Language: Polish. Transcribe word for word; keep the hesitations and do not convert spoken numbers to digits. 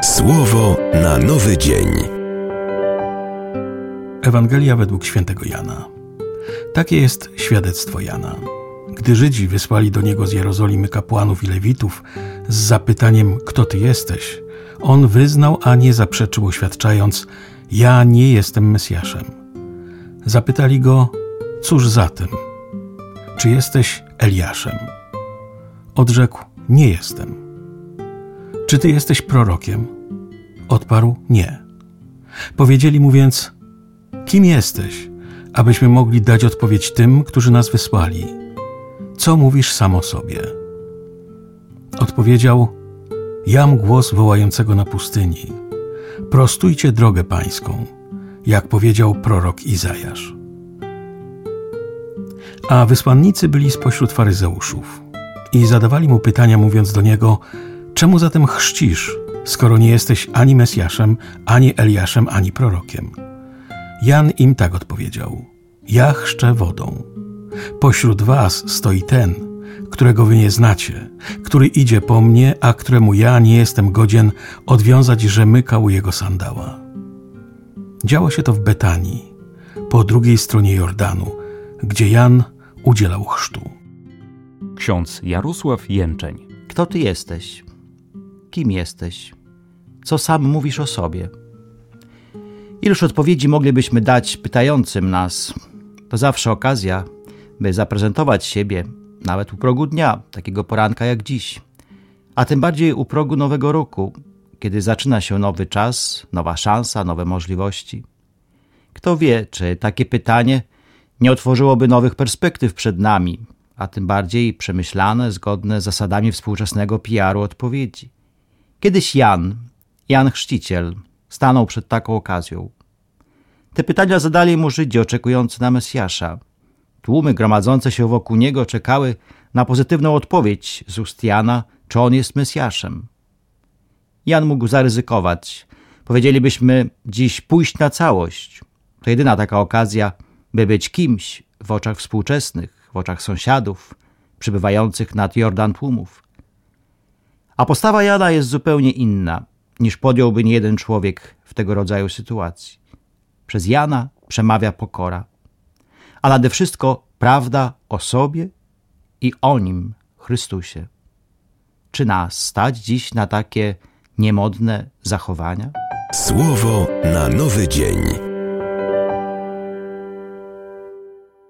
Słowo na nowy dzień. Ewangelia według świętego Jana. Takie jest świadectwo Jana. Gdy Żydzi wysłali do niego z Jerozolimy kapłanów i lewitów z zapytaniem: kto ty jesteś? On wyznał, a nie zaprzeczył, oświadczając: ja nie jestem Mesjaszem. Zapytali go: cóż zatem? Czy jesteś Eliaszem? Odrzekł: nie jestem. Czy ty jesteś prorokiem? Odparł: nie. Powiedzieli mu więc: kim jesteś, abyśmy mogli dać odpowiedź tym, którzy nas wysłali? Co mówisz sam o sobie? Odpowiedział: jam głos wołającego na pustyni: prostujcie drogę pańską, jak powiedział prorok Izajasz. A wysłannicy byli spośród faryzeuszów i zadawali mu pytania, mówiąc do niego: czemu zatem chrzcisz, skoro nie jesteś ani Mesjaszem, ani Eliaszem, ani prorokiem? Jan im tak odpowiedział: ja chrzczę wodą. Pośród was stoi ten, którego wy nie znacie, który idzie po mnie, a któremu ja nie jestem godzien odwiązać rzemyka u jego sandała. Działo się to w Betanii, po drugiej stronie Jordanu, gdzie Jan udzielał chrztu. Ksiądz Jarosław Jęczeń. Kto ty jesteś? Kim jesteś? Co sam mówisz o sobie? Iluż odpowiedzi moglibyśmy dać pytającym nas? To zawsze okazja, by zaprezentować siebie, nawet u progu dnia, takiego poranka jak dziś. A tym bardziej u progu nowego roku, kiedy zaczyna się nowy czas, nowa szansa, nowe możliwości. Kto wie, czy takie pytanie nie otworzyłoby nowych perspektyw przed nami, a tym bardziej przemyślane, zgodne z zasadami współczesnego P R u odpowiedzi. Kiedyś Jan, Jan Chrzciciel, stanął przed taką okazją. Te pytania zadali mu Żydzi oczekujący na Mesjasza. Tłumy gromadzące się wokół niego czekały na pozytywną odpowiedź z ust Jana, czy on jest Mesjaszem. Jan mógł zaryzykować. Powiedzielibyśmy dziś pójść na całość. To jedyna taka okazja, by być kimś w oczach współczesnych, w oczach sąsiadów, przybywających nad Jordan tłumów. A postawa Jana jest zupełnie inna, niż podjąłby niejeden człowiek w tego rodzaju sytuacji. Przez Jana przemawia pokora, a nade wszystko prawda o sobie i o nim, Chrystusie. Czy nas stać dziś na takie niemodne zachowania? Słowo na nowy dzień.